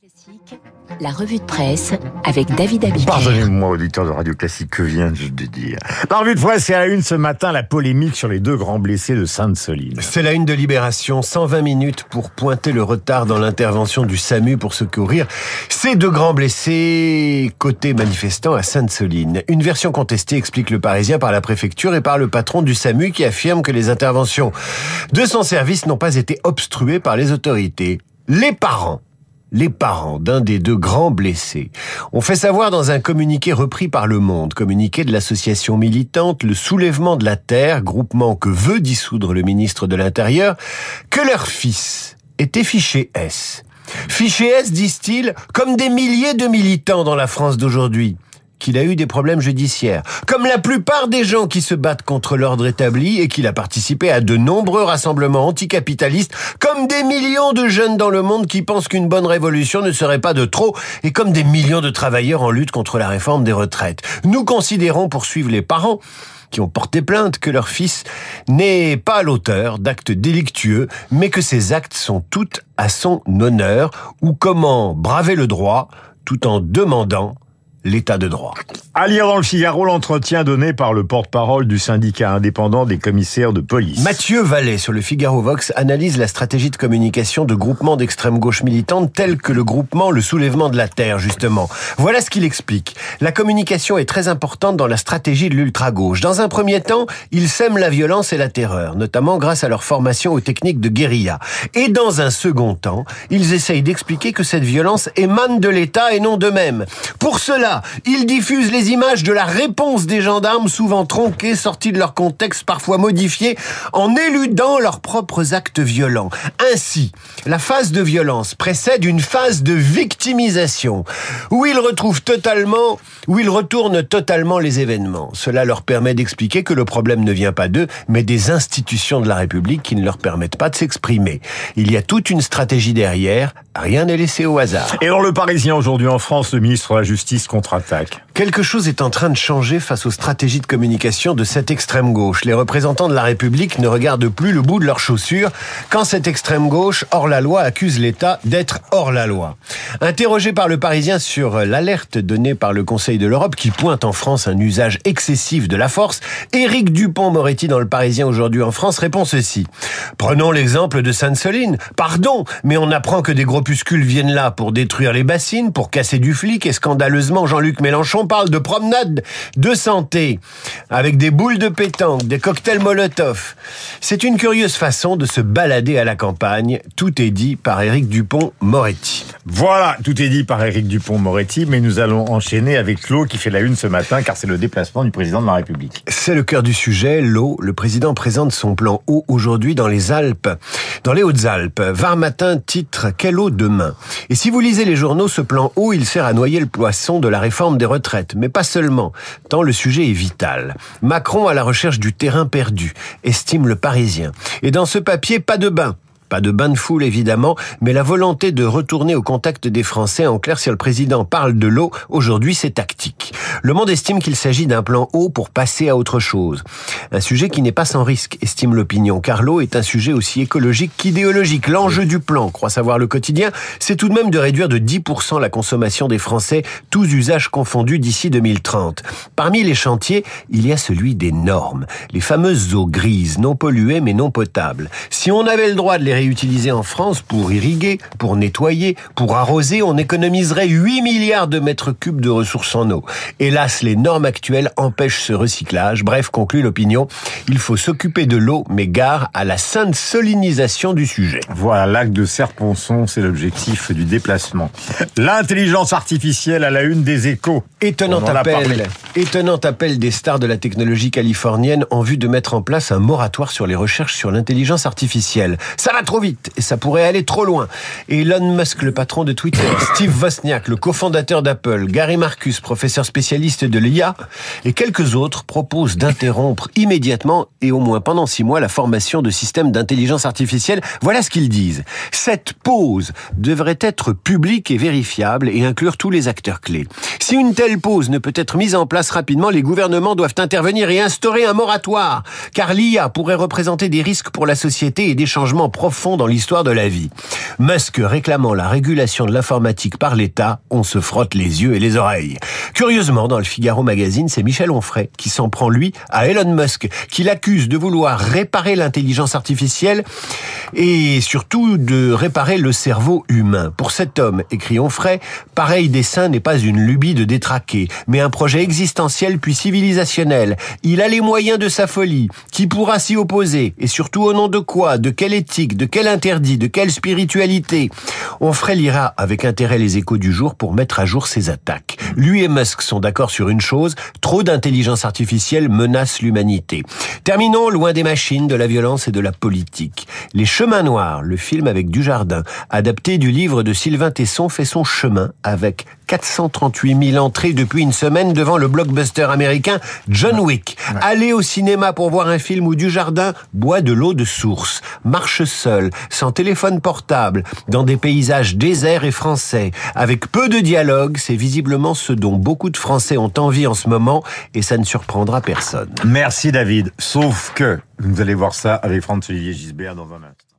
Classique, la revue de presse avec David Abiker. Pardonnez-moi, auditeur de Radio Classique, que viens-je de dire? La revue de presse est à la une ce matin, la polémique sur les 2 grands blessés de Sainte-Soline. C'est la une de Libération, 120 minutes pour pointer le retard dans l'intervention du SAMU pour secourir ces 2 grands blessés côté manifestants à Sainte-Soline. Une version contestée, explique le Parisien, par la préfecture et par le patron du SAMU qui affirme que les interventions de son service n'ont pas été obstruées par les autorités. Les parents d'un des 2 grands blessés ont fait savoir dans un communiqué repris par Le Monde, communiqué de l'association militante Le Soulèvement de la Terre, groupement que veut dissoudre le ministre de l'Intérieur, que leur fils était fiché S. Fiché S, disent-ils, comme des milliers de militants dans la France d'aujourd'hui. Qu'il a eu des problèmes judiciaires, comme la plupart des gens qui se battent contre l'ordre établi et qu'il a participé à de nombreux rassemblements anticapitalistes, comme des millions de jeunes dans le monde qui pensent qu'une bonne révolution ne serait pas de trop, et comme des millions de travailleurs en lutte contre la réforme des retraites. Nous considérons, poursuivent les parents, qui ont porté plainte, que leur fils n'est pas l'auteur d'actes délictueux, mais que ces actes sont tous à son honneur, ou comment braver le droit tout en demandant l'état de droit. À lire dans le Figaro l'entretien donné par le porte-parole du syndicat indépendant des commissaires de police. Mathieu Vallet, sur le Figaro Vox, analyse la stratégie de communication de groupements d'extrême gauche militante tels que le groupement Le Soulèvement de la Terre, justement. Voilà ce qu'il explique. La communication est très importante dans la stratégie de l'ultra-gauche. Dans un premier temps, ils sèment la violence et la terreur, notamment grâce à leur formation aux techniques de guérilla. Et dans un second temps, ils essayent d'expliquer que cette violence émane de l'État et non d'eux-mêmes. Pour cela, ils diffusent les images de la réponse des gendarmes, souvent tronquées, sorties de leur contexte, parfois modifiées, en éludant leurs propres actes violents. Ainsi, la phase de violence précède une phase de victimisation, où ils retournent totalement les événements. Cela leur permet d'expliquer que le problème ne vient pas d'eux, mais des institutions de la République qui ne leur permettent pas de s'exprimer. Il y a toute une stratégie derrière, rien n'est laissé au hasard. Et dans le Parisien aujourd'hui en France, le ministre de la Justice contre-attaque. Quelque chose est en train de changer face aux stratégies de communication de cette extrême gauche. Les représentants de la République ne regardent plus le bout de leurs chaussures quand cette extrême gauche, hors la loi, accuse l'État d'être hors la loi. Interrogé par le Parisien sur l'alerte donnée par le Conseil de l'Europe qui pointe en France un usage excessif de la force, Éric Dupond-Moretti dans le Parisien aujourd'hui en France répond ceci. Prenons l'exemple de Sainte-Soline. Pardon, mais on apprend que des groupuscules viennent là pour détruire les bassines, pour casser du flic et scandaleusement Jean-Luc Mélenchon parle de promenade de santé avec des boules de pétanque, des cocktails Molotov. C'est une curieuse façon de se balader à la campagne. Tout est dit par Éric Dupond-Moretti. Voilà, tout est dit par Éric Dupond-Moretti, mais nous allons enchaîner avec l'eau qui fait la une ce matin, car c'est le déplacement du président de la République. C'est le cœur du sujet, l'eau. Le président présente son plan eau aujourd'hui dans les Alpes, dans les Hautes-Alpes. Var Matin titre « Quelle eau demain ?» Et si vous lisez les journaux, ce plan eau, il sert à noyer le poisson de la réforme des retraites. Mais pas seulement, tant le sujet est vital. Macron à la recherche du terrain perdu, estime le Parisien. Et dans ce papier, pas de bain. Pas de bain de foule, évidemment, mais la volonté de retourner au contact des Français. En clair, si le président parle de l'eau, aujourd'hui, c'est tactique. Le Monde estime qu'il s'agit d'un plan eau pour passer à autre chose. Un sujet qui n'est pas sans risque, estime l'opinion, car l'eau est un sujet aussi écologique qu'idéologique. L'enjeu du plan, croit savoir le Quotidien, c'est tout de même de réduire de 10% la consommation des Français, tous usages confondus d'ici 2030. Parmi les chantiers, il y a celui des normes. Les fameuses eaux grises, non polluées mais non potables. Si on avait le droit de les réutilisées en France pour irriguer, pour nettoyer, pour arroser, on économiserait 8 milliards de mètres cubes de ressources en eau. Hélas, les normes actuelles empêchent ce recyclage. Bref, conclut l'opinion, il faut s'occuper de l'eau, mais gare à la sainte-solinisation du sujet. Voilà, lac de Serponçon, c'est l'objectif du déplacement. L'intelligence artificielle à la une des Échos. Étonnant appel des stars de la technologie californienne en vue de mettre en place un moratoire sur les recherches sur l'intelligence artificielle. Ça va trop vite et ça pourrait aller trop loin. Et Elon Musk, le patron de Twitter, Steve Wozniak, le cofondateur d'Apple, Gary Marcus, professeur spécialiste de l'IA, et quelques autres proposent d'interrompre immédiatement et au moins pendant 6 mois la formation de systèmes d'intelligence artificielle. Voilà ce qu'ils disent. Cette pause devrait être publique et vérifiable et inclure tous les acteurs clés. Si une telle pause ne peut être mise en place rapidement, les gouvernements doivent intervenir et instaurer un moratoire, car l'IA pourrait représenter des risques pour la société et des changements profonds fond dans l'histoire de la vie. Musk réclamant la régulation de l'informatique par l'État, on se frotte les yeux et les oreilles. Curieusement, dans le Figaro Magazine, c'est Michel Onfray qui s'en prend, lui, à Elon Musk, qui l'accuse de vouloir réparer l'intelligence artificielle et surtout de réparer le cerveau humain. Pour cet homme, écrit Onfray, pareil dessein n'est pas une lubie de détraqué, mais un projet existentiel puis civilisationnel. Il a les moyens de sa folie. Qui pourra s'y opposer? Et surtout au nom de quoi? De quelle éthique? De quel interdit? De quelle spiritualité? Onfray lira avec intérêt les Échos du jour pour mettre à jour ses attaques. Lui et Musk sont d'accord sur une chose, trop d'intelligence artificielle menace l'humanité. Terminons loin des machines, de la violence et de la politique. Les Chemins Noirs, le film avec Dujardin, adapté du livre de Sylvain Tesson, fait son chemin avec 438 000 entrées depuis une semaine devant le blockbuster américain John Wick. Aller au cinéma pour voir un film où Dujardin boit de l'eau de source, marche seul, sans téléphone portable, dans des paysages déserts et français, avec peu de dialogue, c'est visiblement ce dont beaucoup de Français ont envie en ce moment et ça ne surprendra personne. Merci David. Sauf que vous allez voir ça avec Franz-Olivier Gisbert dans un instant.